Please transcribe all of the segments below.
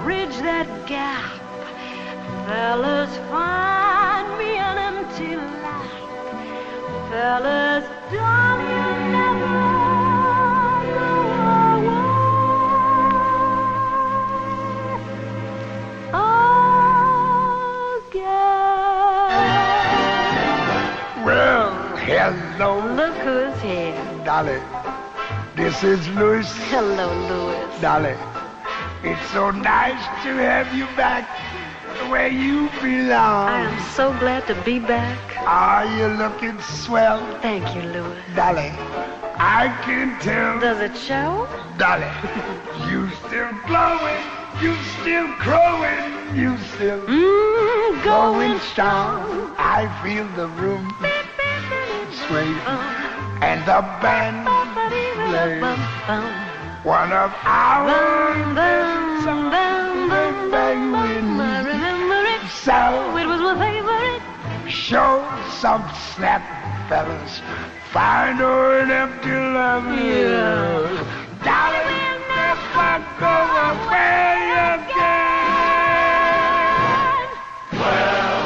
bridge that gap. Fellas, find me an empty lap. Fellas, don't you never go away. Again. Well, hello. Look who's here. Dolly, this is Louis. Hello, Louis. Dolly, it's so nice to have you back where you belong. I am so glad to be back. Are you looking swell? Thank you, Louis. Dolly, I can tell. Does it show? Dolly, you still glowing, you still crowing, you still going strong. I feel the room sway and the band play one of our so it was my favorite. show some snap, fellas. Find her an empty love. Dolly will never go away again. Well,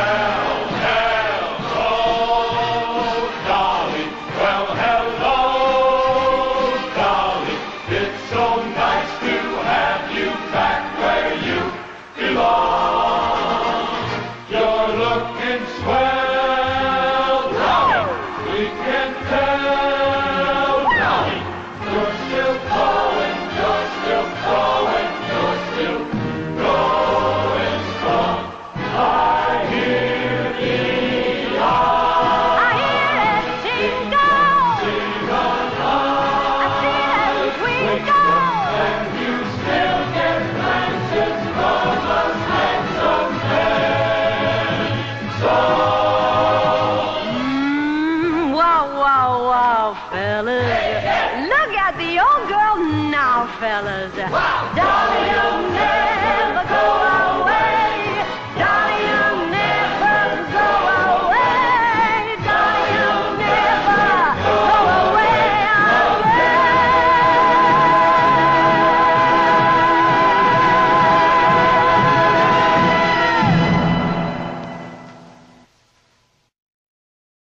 hello, Dolly. Well, hello, Dolly. It's so nice to have you back where you belong. You're looking swell, Dolly. We can tell, Dolly. You're still growing, you're still growing, you're still going strong. I hear the I hear it jingle. jingle I see it twinkle. and you still get glances from us handsome men. So Wow, wow, wow, fellas. Look at the old girl now, fellas. Dolly,